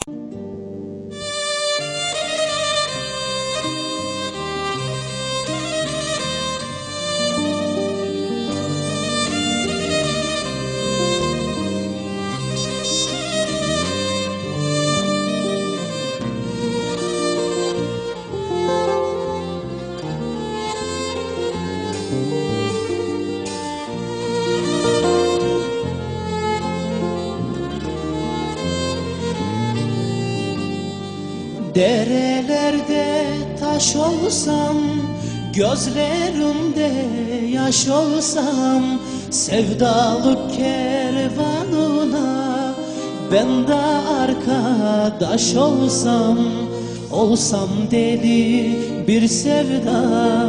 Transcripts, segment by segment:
Derelerde taş olsam, gözlerimde yaş olsam, sevdalık kervanına ben de arkadaş olsam, olsam deli bir sevda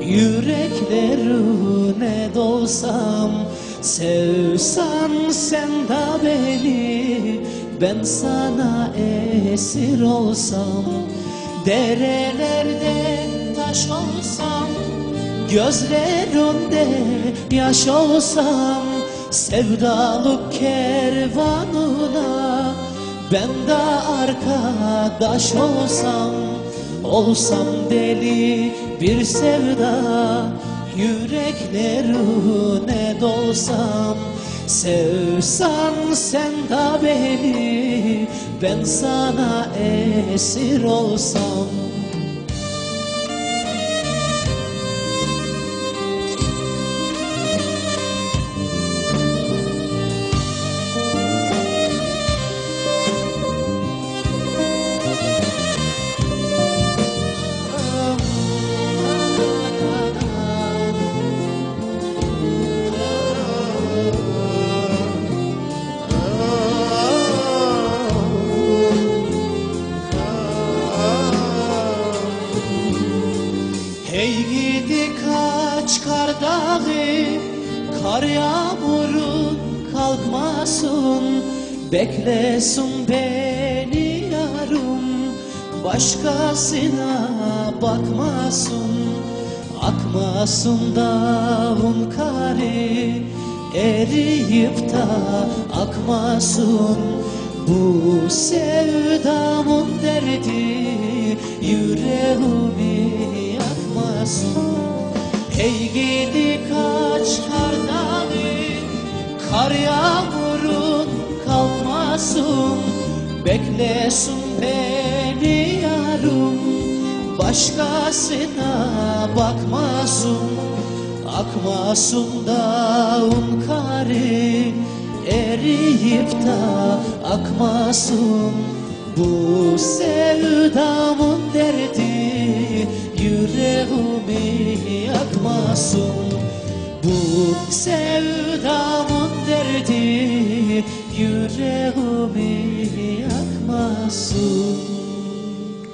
yüreklerine dolsam, sevsen sen de beni, ben sana esir olsam, derelerde taş olsam, gözlerinde yaş olsam, sevdalık kervanına ben de arkadaş olsam, olsam deli bir sevda yüreklerine dolsam, sevsen sen de beni, ben sana esir olsam. Hey gidi kaç kar dağı, kar yağmurun kalkmasın, beklesin beni yarım, başkasına bakmasın, akmasın dağın karı, eriyip da akmasın, bu sevdamın derdi yüreğimi yakmasın. Hey gidi kaç kar dağı, kar yağmurun kalkmasın, beklesin beni yarım, başkasına bakmasın, akmasın dağın karı, eriyip da akmasın, bu sevdamın derdi yüreğimi yakmasın, bu sevdamın derdi yüreğimi yakmasın.